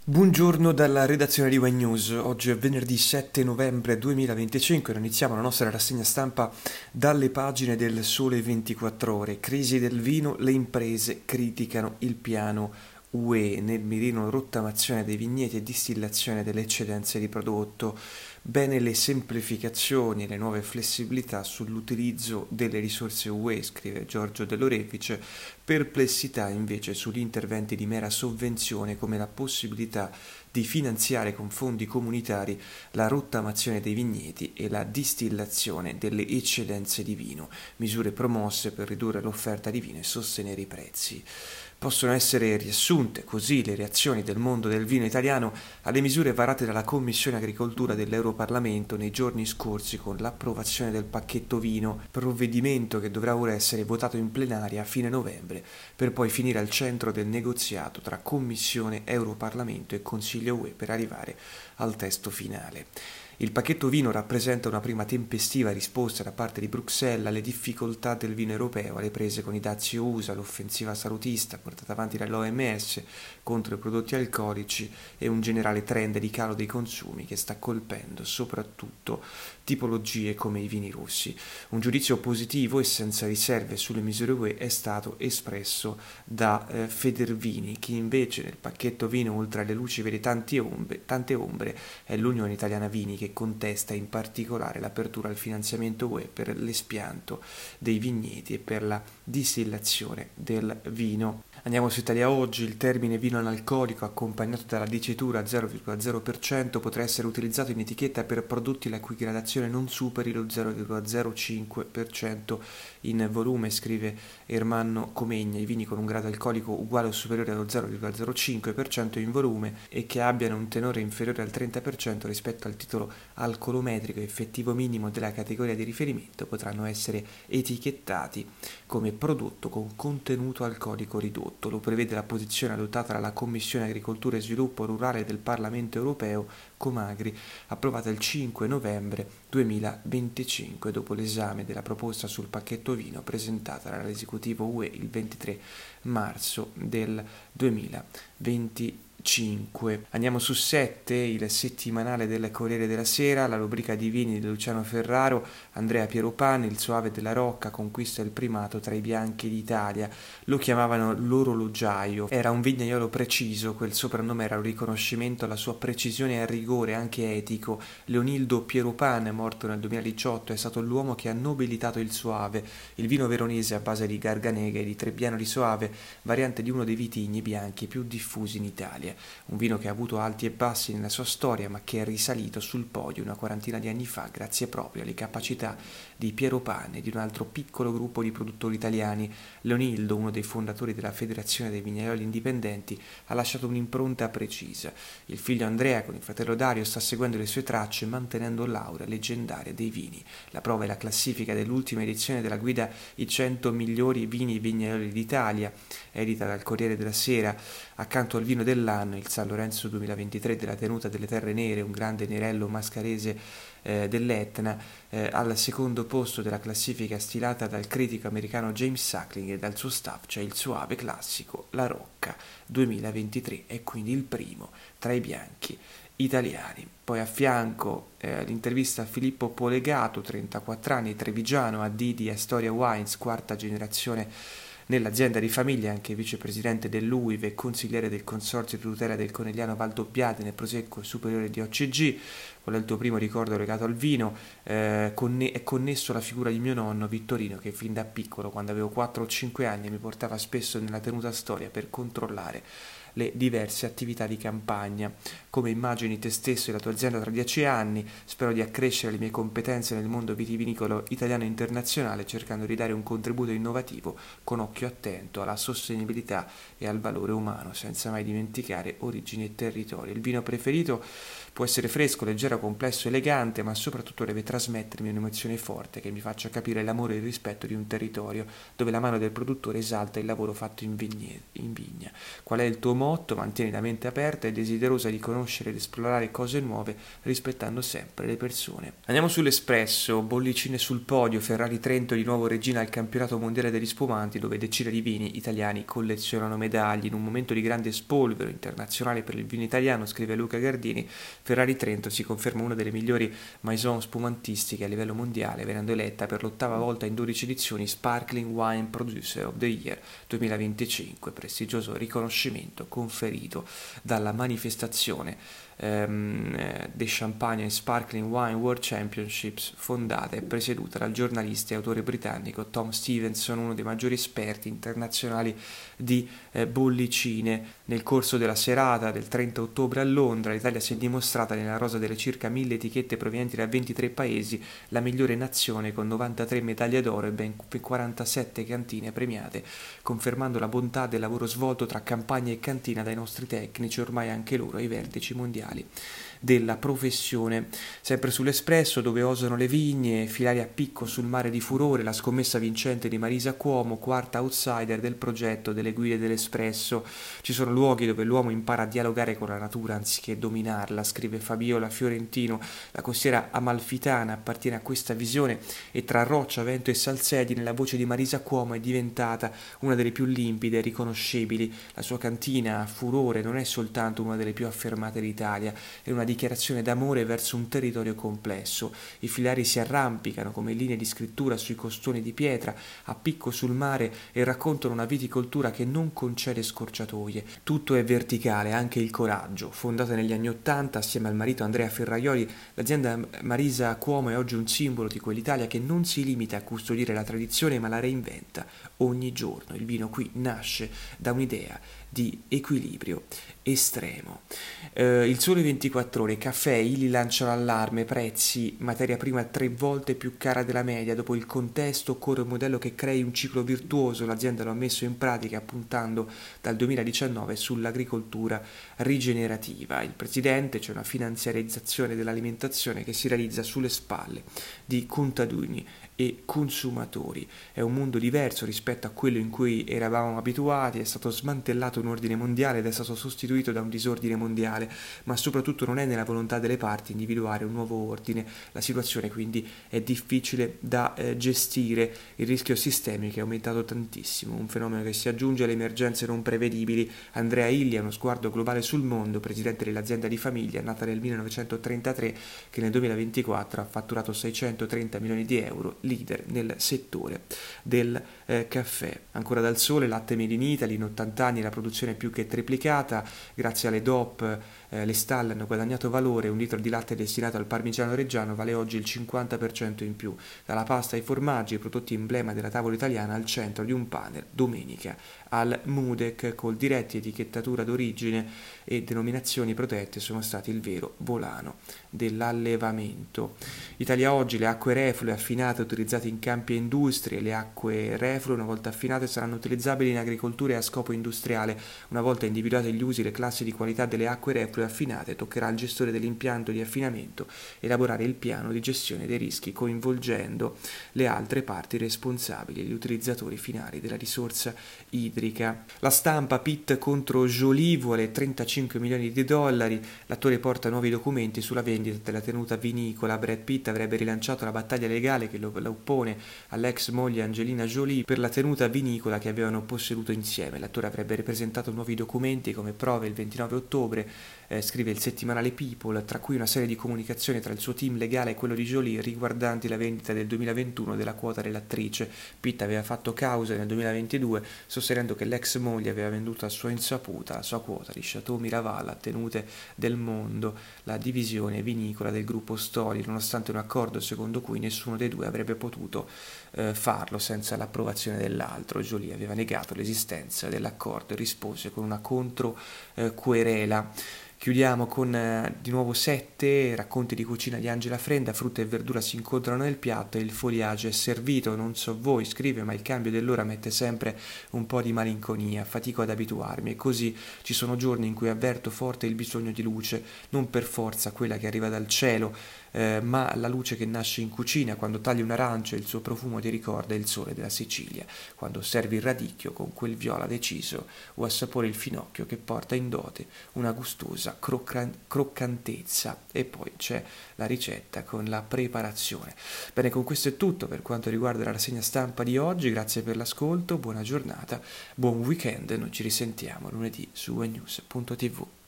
Buongiorno dalla redazione di Wine News. Oggi è venerdì 7 novembre 2025 e iniziamo la nostra rassegna stampa dalle pagine del Sole 24 Ore. Crisi del vino, le imprese criticano il piano UE, nel mirino rottamazione dei vigneti e distillazione delle eccedenze di prodotto. Bene le semplificazioni e le nuove flessibilità sull'utilizzo delle risorse UE, scrive Giorgio De Lorefice. Perplessità invece sugli interventi di mera sovvenzione, come la possibilità di finanziare con fondi comunitari la rottamazione dei vigneti e la distillazione delle eccedenze di vino, misure promosse per ridurre l'offerta di vino e sostenere i prezzi. Possono essere riassunte così le reazioni del mondo del vino italiano alle misure varate dalla Commissione Agricoltura dell'Europarlamento nei giorni scorsi con l'approvazione del pacchetto vino, provvedimento che dovrà ora essere votato in plenaria a fine novembre, per poi finire al centro del negoziato tra Commissione, Europarlamento e Consiglio UE per arrivare al testo finale. Il pacchetto vino rappresenta una prima tempestiva risposta da parte di Bruxelles alle difficoltà del vino europeo, alle prese con i dazi USA, l'offensiva salutista portata avanti dall'OMS contro i prodotti alcolici e un generale trend di calo dei consumi che sta colpendo soprattutto tipologie come i vini rossi. Un giudizio positivo e senza riserve sulle misure UE è stato espresso da Federvini, che invece nel pacchetto vino, oltre alle luci, vede tante ombre. È l'Unione Italiana Vini che contesta in particolare l'apertura al finanziamento UE per l'espianto dei vigneti e per la distillazione del vino. Andiamo su Italia Oggi. Il termine vino analcolico accompagnato dalla dicitura 0,0% potrà essere utilizzato in etichetta per prodotti la cui gradazione non superi lo 0,05% in volume, scrive Ermanno Comegna. I vini con un grado alcolico uguale o superiore allo 0,05% in volume e che abbiano un tenore inferiore al 30% rispetto al titolo alcolometrico effettivo minimo della categoria di riferimento potranno essere etichettati come prodotto con contenuto alcolico ridotto. Lo prevede la posizione adottata dalla Commissione Agricoltura e Sviluppo Rurale del Parlamento Europeo, Comagri, approvata il 5 novembre 2025 dopo l'esame della proposta sul pacchetto vino presentata dall'esecutivo UE il 23 marzo del 2025. Andiamo su 7, il settimanale del Corriere della Sera, la rubrica di vini di Luciano Ferraro. Andrea Pieropani, il Soave della Rocca, conquista il primato tra i bianchi d'Italia. Lo chiamavano l'orologiaio, era un vignaiolo preciso, quel soprannome era un riconoscimento alla sua precisione e al rigore anche etico. Leonildo Pieropan, morto nel 2018, è stato l'uomo che ha nobilitato il Soave, il vino veronese a base di Garganega e di Trebbiano di Soave, variante di uno dei vitigni bianchi più diffusi in Italia. Un vino che ha avuto alti e bassi nella sua storia, ma che è risalito sul podio una quarantina di anni fa grazie proprio alle capacità di Piero Pane e di un altro piccolo gruppo di produttori italiani. Leonildo, uno dei fondatori della Federazione dei Vignaioli Indipendenti, ha lasciato un'impronta precisa. Il figlio Andrea, con il fratello Dario, sta seguendo le sue tracce mantenendo l'aura leggendaria dei vini. La prova è la classifica dell'ultima edizione della guida I 100 migliori vini vignaioli d'Italia, edita dal Corriere della Sera. Accanto al vino dell'anno, il San Lorenzo 2023 della tenuta delle Terre Nere, un grande nerello mascarese dell'Etna, al secondo posto della classifica stilata dal critico americano James Suckling e dal suo staff c'è il Soave classico La Rocca 2023, è quindi il primo tra i bianchi italiani. Poi a fianco l'intervista a Filippo Polegato, 34 anni, trevigiano, AD di Astoria Wines, quarta generazione nell'azienda di famiglia, anche vicepresidente dell'UIV e consigliere del Consorzio di tutela del Conegliano Valdobbiadene nel Prosecco Superiore di OCG. Qual è il tuo primo ricordo legato al vino? È connesso alla figura di mio nonno Vittorino, che fin da piccolo, quando avevo 4 o 5 anni, mi portava spesso nella tenuta Astoria per controllare le diverse attività di campagna. Come immagini te stesso e la tua azienda tra 10 anni? Spero di accrescere le mie competenze nel mondo vitivinicolo italiano e internazionale, cercando di dare un contributo innovativo con occhio attento alla sostenibilità e al valore umano, senza mai dimenticare origini e territorio. Il vino preferito può essere fresco, leggero, complesso, elegante, ma soprattutto deve trasmettermi un'emozione forte che mi faccia capire l'amore e il rispetto di un territorio dove la mano del produttore esalta il lavoro fatto in vigna. Qual è il tuo motto: mantieni la mente aperta e desiderosa di conoscere ed esplorare cose nuove, rispettando sempre le persone. Andiamo sull'Espresso, bollicine sul podio, Ferrari Trento di nuovo regina al campionato mondiale degli spumanti, dove decine di vini italiani collezionano medaglie. In un momento di grande spolvero internazionale per il vino italiano, scrive Luca Gardini, Ferrari Trento si conferma una delle migliori maison spumantistiche a livello mondiale, venendo eletta per l'8ª volta in 12 edizioni Sparkling Wine Producer of the Year 2025, prestigioso riconoscimento conferito dalla manifestazione The Champagne and Sparkling Wine World Championships, fondata e presieduta dal giornalista e autore britannico Tom Stevenson, uno dei maggiori esperti internazionali di bollicine. Nel corso della serata del 30 ottobre a Londra, l'Italia si è dimostrata nella rosa delle circa 1000 etichette provenienti da 23 paesi la migliore nazione, con 93 medaglie d'oro e ben 47 cantine premiate, confermando la bontà del lavoro svolto tra campagna e cantina dai nostri tecnici, ormai anche loro ai vertici mondiali della professione. Sempre sull'Espresso, dove osano le vigne, filare a picco sul mare di furore, la scommessa vincente di Marisa Cuomo, quarta outsider del progetto delle guide dell'Espresso. Ci sono luoghi dove l'uomo impara a dialogare con la natura anziché dominarla, scrive Fabiola Fiorentino. La costiera amalfitana appartiene a questa visione e tra roccia, vento e salsedine la voce di Marisa Cuomo è diventata una delle più limpide e riconoscibili. La sua cantina a furore non è soltanto una delle più affermate d'Italia, è una dichiarazione d'amore verso un territorio complesso. I filari si arrampicano come linee di scrittura sui costoni di pietra a picco sul mare e raccontano una viticoltura che non concede scorciatoie. Tutto è verticale, anche il coraggio. Fondata negli anni '80 assieme al marito Andrea Ferraioli, l'azienda Marisa Cuomo è oggi un simbolo di quell'Italia che non si limita a custodire la tradizione ma la reinventa ogni giorno. Il vino qui nasce da un'idea di equilibrio estremo. Il Sole 24 Ore, caffè, Illy lancia l'allarme, prezzi, materia prima 3 volte più cara della media. Dopo il contesto occorre un modello che crei un ciclo virtuoso, l'azienda lo ha messo in pratica puntando dal 2019 sull'agricoltura rigenerativa. Il presidente, c'è una finanziarizzazione dell'alimentazione che si realizza sulle spalle di contadini e consumatori. È un mondo diverso rispetto a quello in cui eravamo abituati, è stato smantellato un ordine mondiale ed è stato sostituito da un disordine mondiale, ma soprattutto non è nella volontà delle parti individuare un nuovo ordine. La situazione quindi è difficile da gestire, il rischio sistemico è aumentato tantissimo, un fenomeno che si aggiunge alle emergenze non prevedibili. Andrea Illy ha uno sguardo globale sul mondo, presidente dell'azienda di famiglia nata nel 1933 che nel 2024 ha fatturato 630 milioni di euro, leader nel settore del caffè. Ancora dal Sole, latte made in Italy, in 80 anni la produzione è più che triplicata, grazie alle DOP le stalle hanno guadagnato valore, un litro di latte destinato al parmigiano reggiano vale oggi il 50% in più. Dalla pasta ai formaggi, i prodotti emblema della tavola italiana al centro di un panel domenica al Mudec, col diretti etichettatura d'origine e denominazioni protette, sono stati il vero volano dell'allevamento. Italia Oggi, le acque reflue affinate utilizzate in campi e industrie. Le acque reflue, una volta affinate, saranno utilizzabili in agricoltura e a scopo industriale. Una volta individuati gli usi e le classi di qualità delle acque reflue affinate, toccherà al gestore dell'impianto di affinamento elaborare il piano di gestione dei rischi, coinvolgendo le altre parti responsabili e gli utilizzatori finali della risorsa idrica. La Stampa, Pitt contro Jolie, vuole 35 milioni di dollari, l'attore porta nuovi documenti sulla vendita della tenuta vinicola. Brad Pitt avrebbe rilanciato la battaglia legale che lo oppone all'ex moglie Angelina Jolie per la tenuta vinicola che avevano posseduto insieme. L'attore avrebbe presentato nuovi documenti come prove il 29 ottobre, scrive il settimanale People, tra cui una serie di comunicazioni tra il suo team legale e quello di Jolie riguardanti la vendita del 2021 della quota dell'attrice. Pitt aveva fatto causa nel 2022 sostenendo che l'ex moglie aveva venduto a sua insaputa la sua quota di Chateau Miraval a Tenute del Mondo, la divisione vinicola del gruppo Stoli, nonostante un accordo secondo cui nessuno dei due avrebbe potuto farlo senza l'approvazione dell'altro. Jolie aveva negato l'esistenza dell'accordo e rispose con una contro querela Chiudiamo con di nuovo 7 racconti di cucina di Angela Frenda, frutta e verdura si incontrano nel piatto e il foliage è servito, non so voi, scrive, ma il cambio dell'ora mette sempre un po' di malinconia, fatico ad abituarmi e così ci sono giorni in cui avverto forte il bisogno di luce, non per forza quella che arriva dal cielo, ma la luce che nasce in cucina quando tagli un arancio e il suo profumo ti ricorda il sole della Sicilia, quando osservi il radicchio con quel viola deciso o assapori il finocchio che porta in dote una gustosa croccantezza. E poi c'è la ricetta con la preparazione. Bene, con questo è tutto per quanto riguarda la rassegna stampa di oggi, grazie per l'ascolto, buona giornata, buon weekend, noi ci risentiamo lunedì su wenews.tv.